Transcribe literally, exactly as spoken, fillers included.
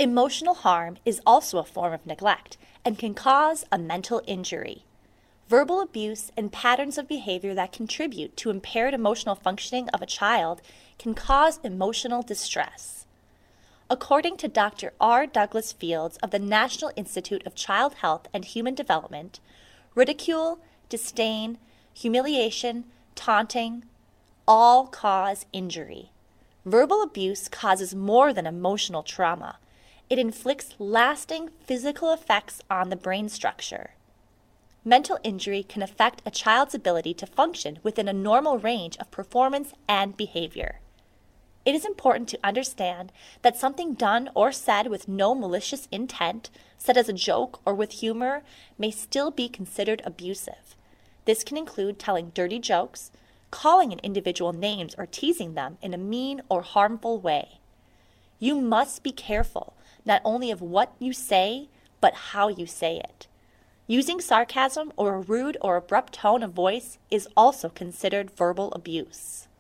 Emotional harm is also a form of neglect and can cause a mental injury. Verbal abuse and patterns of behavior that contribute to impaired emotional functioning of a child can cause emotional distress. According to Doctor R. Douglas Fields of the National Institute of Child Health and Human Development, ridicule, disdain, humiliation, taunting, all cause injury. Verbal abuse causes more than emotional trauma. It inflicts lasting physical effects on the brain structure. Mental injury can affect a child's ability to function within a normal range of performance and behavior. It is important to understand that something done or said with no malicious intent, said as a joke or with humor, may still be considered abusive. This can include telling dirty jokes, calling an individual names or teasing them in a mean or harmful way. You must be careful not only of what you say, but how you say it. Using sarcasm or a rude or abrupt tone of voice is also considered verbal abuse.